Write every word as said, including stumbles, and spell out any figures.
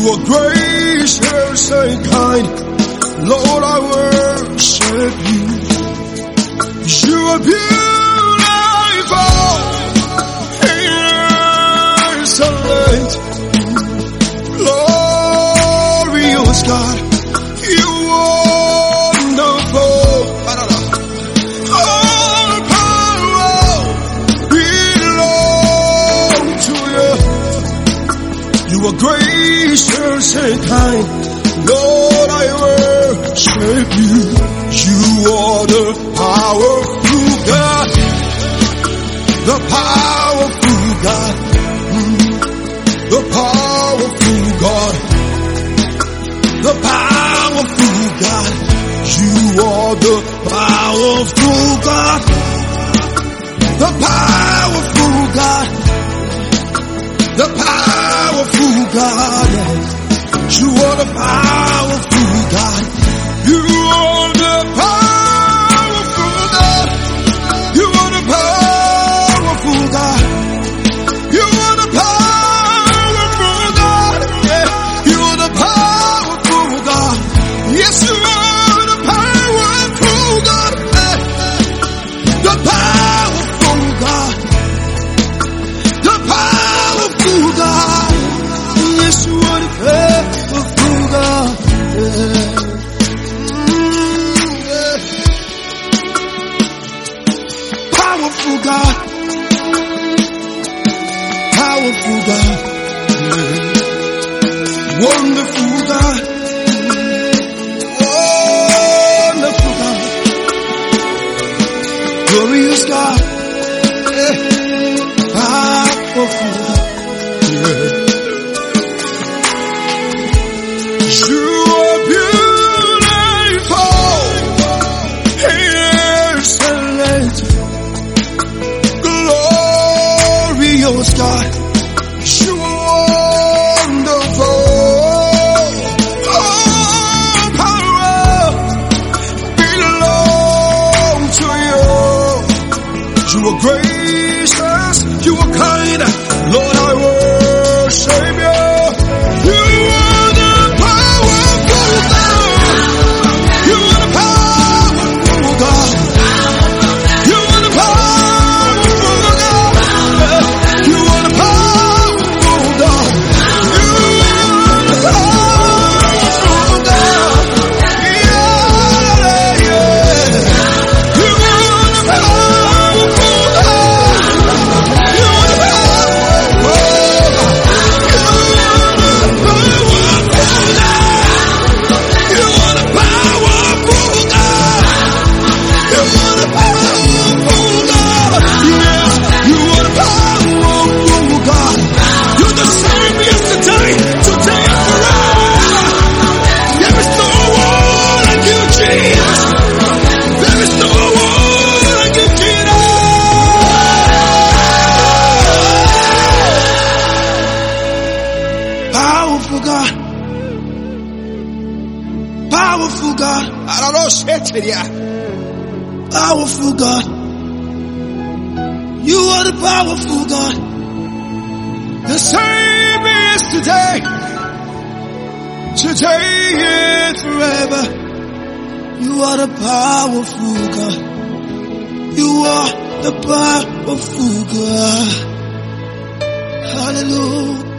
are gracious and kind. Lord, I worship you. You are beautiful and excellent. Glorious God, you are wonderful. All power belongs to you. You are gracious and kind. Lord, I worship you. You are the powerful God, the powerful God, the powerful God, the powerful God. You are the powerful God, the powerful God, the powerful God. You are the powerful God. You are the powerful God. You are the powerful God. You are the powerful God. Yeah. You are the powerful God. Yes, you are the powerful God. Yeah. The powerful God. The powerful God. Yes, you are the powerful God. Yeah. Powerful God, powerful God, yeah. Wonderful God, wonderful God, glorious God, yeah. Powerful God, yeah. You are beautiful, excellent. Glorious God, you are wonderful. All power belongs to you. You are gracious, you are kind. Lord, I worship you. You are the powerful God. You are the powerful God. You are the powerful God. You are the powerful God. You are the powerful God. Yeah, yeah. You are the powerful God. You are the powerful God. You are the powerful God. You are the powerful God. You are the powerful God. Yes, you are the powerful God. You're the same yesterday, today, and forever. There is no one like you, Jesus. There is no one like you, Jesus. Powerful God. Powerful God. I don't know, shit, yeah. Powerful God. You are the powerful God. The same is today, today and forever. You are the powerful God. You are the powerful God. Hallelujah.